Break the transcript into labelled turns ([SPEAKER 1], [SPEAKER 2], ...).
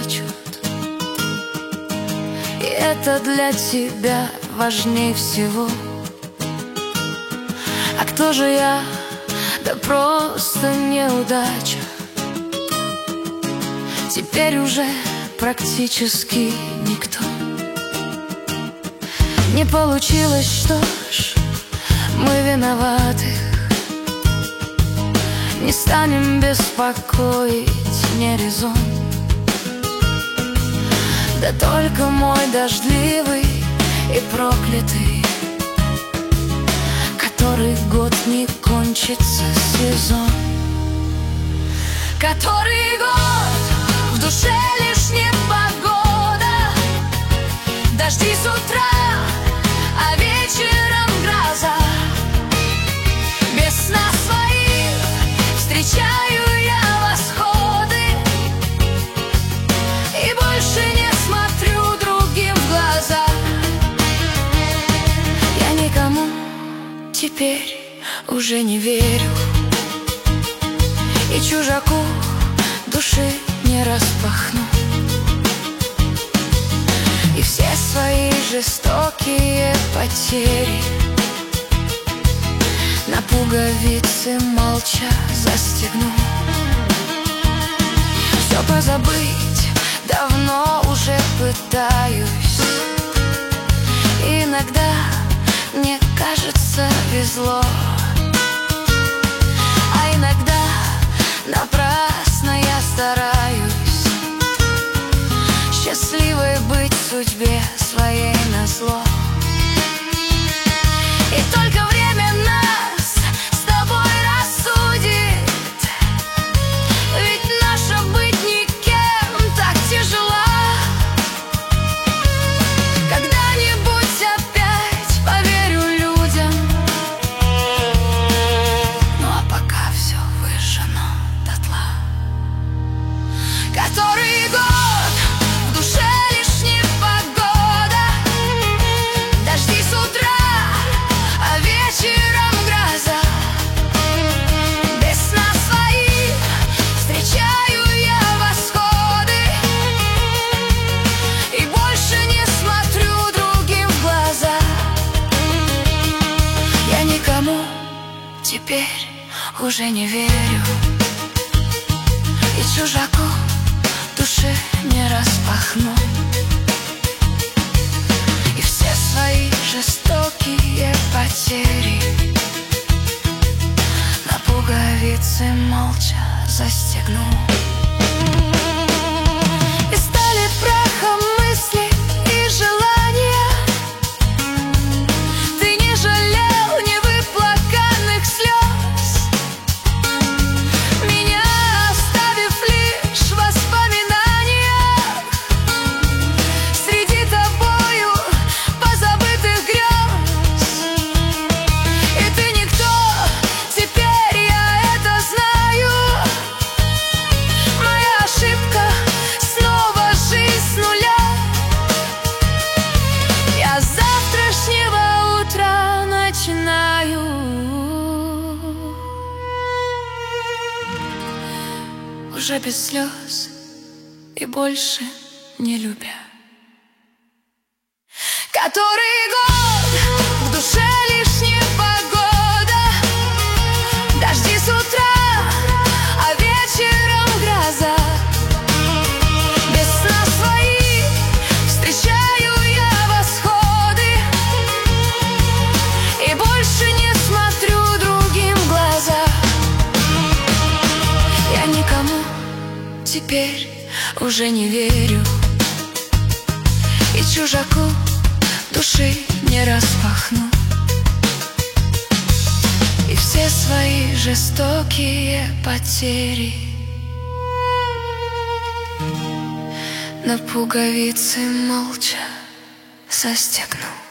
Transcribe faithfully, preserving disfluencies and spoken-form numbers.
[SPEAKER 1] плачут. И это для тебя важней всего. А кто же я? Да просто неудача. Теперь уже практически никто. Не получилось, что ж, мы виноваты. Не станем беспокоить, не резон. Да только мой дождливый и проклятый, который год не кончится сезон. Который год в душе лишь непогода, дожди с утра, а вечером гроза. Без сна своих встречаю я восходы и больше не смотрю другим в глаза. Я никому теперь уже не верю, и чужаку души не распахну. И все свои жестокие потери на пуговицы молча застегну. Все позабыть давно уже пытаюсь. Иногда мне кажется везло, а иногда напрасно я стараюсь счастливой быть судьбе своей назло. И только время нас с тобой рассудит, ведь наша быть никем так тяжела. Когда-нибудь опять поверю людям, ну а пока все выжжено дотла. Который год в душе лишь непогода, дожди с утра, а вечером гроза. Без сна своих встречаю я восходы и больше не смотрю другим в глаза. Я никому теперь уже не верю, и чужаку души не распахну. И все свои жестокие потери на пуговицы молча застегну. И стали прахом мысли и желания. Ты не жалел невыплаканных слез, меня оставив лишь в воспоминаниях среди тобою позабытых грез. И ты никто, теперь я это знаю. Моя ошибка, снова жизнь с нуля. Я с завтрашнего утра начинаю, уже без слез и больше не любя. Который год в душе лишь непогода, дожди с утра, а вечером гроза. Без сна своих встречаю я восходы и больше не смотрю другим в глаза. Я никому теперь уже не верю, и чужаку души не распахну. И все свои жестокие потери на пуговицы молча застегну.